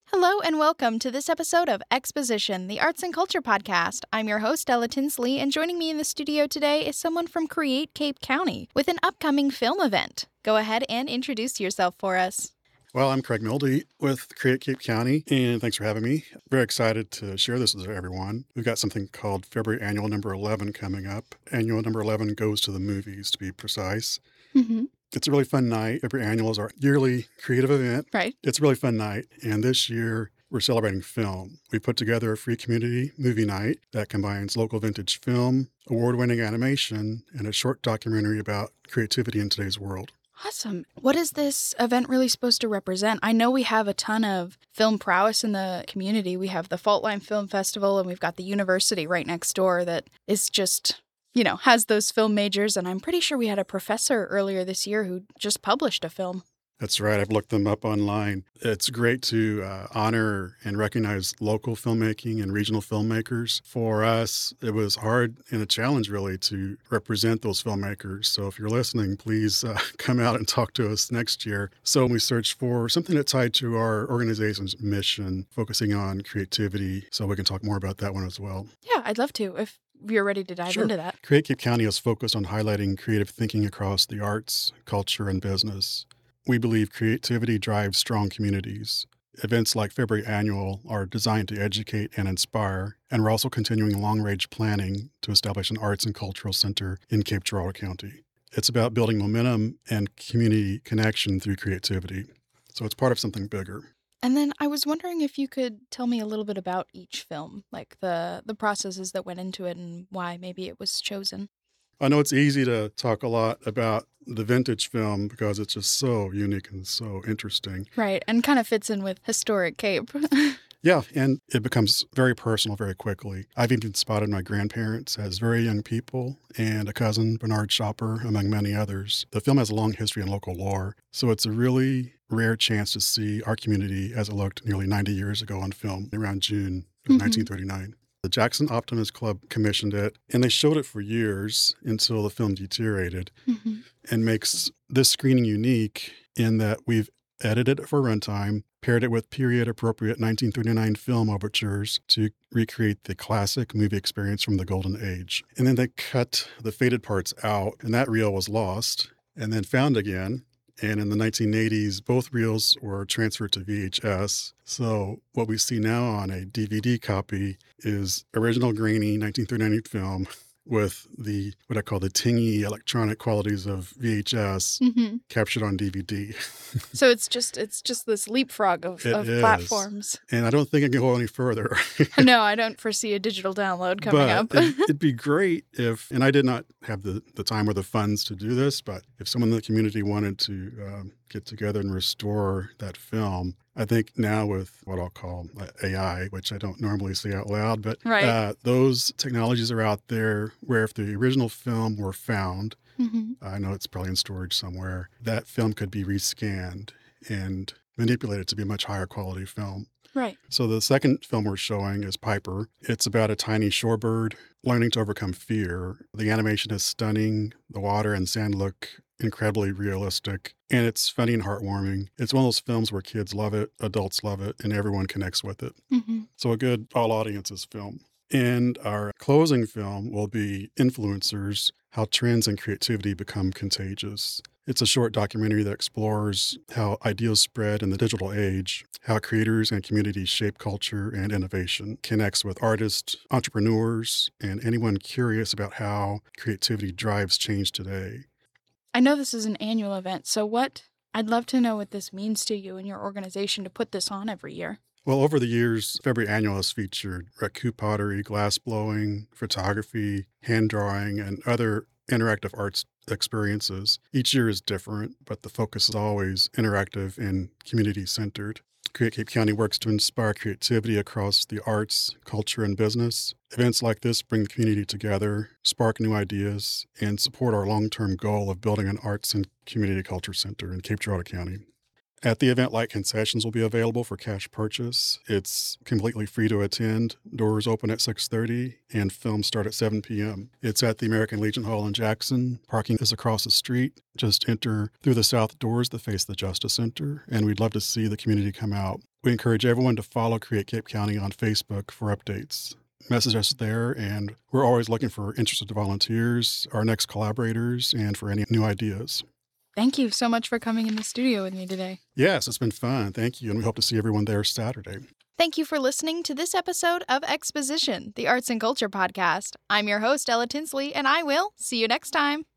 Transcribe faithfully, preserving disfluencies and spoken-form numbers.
Hello and welcome to this episode of Exposition, the Arts and Culture Podcast. I'm your host, Ella Tinsley, and joining me in the studio today is someone from Create Cape County with an upcoming film event. Go ahead and introduce yourself for us. Well, I'm Craig Mildy with Create Cape County, and thanks for having me. Very excited to share this with everyone. We've got something called February Annual Number eleven coming up. Annual Number eleven goes to the movies, to be precise. Mm-hmm. It's a really fun night. February Annual is our yearly creative event. Right. It's a really fun night, and this year we're celebrating film. We put together a free community movie night that combines local vintage film, award-winning animation, and a short documentary about creativity in today's world. Awesome. What is this event really supposed to represent? I know we have a ton of film prowess in the community. We have the Fault Line Film Festival, and we've got the university right next door that is just, you know, has those film majors. And I'm pretty sure we had a professor earlier this year who just published a film. That's right. I've looked them up online. It's great to uh, honor and recognize local filmmaking and regional filmmakers. For us, it was hard and a challenge, really, to represent those filmmakers. So if you're listening, please uh, come out and talk to us next year. So we searched for something that tied to our organization's mission, focusing on creativity. So we can talk more about that one as well. Yeah, I'd love to if you're ready to dive Sure. into that. Create Cape County is focused on highlighting creative thinking across the arts, culture, and business. We believe creativity drives strong communities. Events like February Annual are designed to educate and inspire, and we're also continuing long-range planning to establish an arts and cultural center in Cape Girardeau County. It's about building momentum and community connection through creativity. So it's part of something bigger. And then I was wondering if you could tell me a little bit about each film, like the, the processes that went into it and why maybe it was chosen. I know it's easy to talk a lot about the vintage film because it's just so unique and so interesting. Right, and kind of fits in with historic Cape. Yeah, and it becomes very personal very quickly. I've even spotted my grandparents as very young people and a cousin, Bernard Shopper, among many others. The film has a long history in local lore, so it's a really rare chance to see our community as it looked nearly ninety years ago on film around June of mm-hmm. nineteen thirty-nine. The Jackson Optimist Club commissioned it, and they showed it for years until the film deteriorated, mm-hmm. and makes this screening unique in that we've edited it for runtime, paired it with period-appropriate nineteen thirty-nine film overtures to recreate the classic movie experience from the Golden Age. And then they cut the faded parts out, and that reel was lost and then found again. And in the nineteen eighties, both reels were transferred to V H S. So what we see now on a D V D copy is original grainy nineteen thirty-nine film with the, what I call the tingy electronic qualities of V H S mm-hmm. captured on D V D. So it's just it's just this leapfrog of, of platforms. And I don't think it can go any further. No, I don't foresee a digital download coming but up. it, it'd be great if, and I did not have the, the time or the funds to do this, but if someone in the community wanted to um, get together and restore that film, I think now with what I'll call A I, which I don't normally say out loud, but right. uh, those technologies are out there where if the original film were found, mm-hmm. I know it's probably in storage somewhere, that film could be rescanned and manipulated to be a much higher quality film. Right. So the second film we're showing is Piper. It's about a tiny shorebird learning to overcome fear. The animation is stunning. The water and sand look incredibly realistic, and it's funny and heartwarming. It's one of those films where kids love it, adults love it, and everyone connects with it. Mm-hmm. So a good all audiences film. And our closing film will be Influencers, How Trends and Creativity Become Contagious. It's a short documentary that explores how ideas spread in the digital age, how creators and communities shape culture and innovation, connects with artists, entrepreneurs, and anyone curious about how creativity drives change today. I know this is an annual event, so what, I'd love to know what this means to you and your organization to put this on every year. Well, over the years, February Annual has featured raku pottery, glass blowing, photography, hand drawing, and other interactive arts experiences. Each year is different, but the focus is always interactive and community-centered. Create Cape County works to inspire creativity across the arts, culture, and business. Events like this bring the community together, spark new ideas, and support our long-term goal of building an arts and community culture center in Cape Girardeau County. At the event, light concessions will be available for cash purchase. It's completely free to attend. Doors open at six thirty and films start at seven p.m. It's at the American Legion Hall in Jackson. Parking is across the street. Just enter through the south doors that face the Justice Center, and we'd love to see the community come out. We encourage everyone to follow Create Cape County on Facebook for updates. Message us there, and we're always looking for interested volunteers, our next collaborators, and for any new ideas. Thank you so much for coming in the studio with me today. Yes, it's been fun. Thank you, and we hope to see everyone there Saturday. Thank you for listening to this episode of Exposition, the Arts and Culture Podcast. I'm your host, Ella Tinsley, and I will see you next time.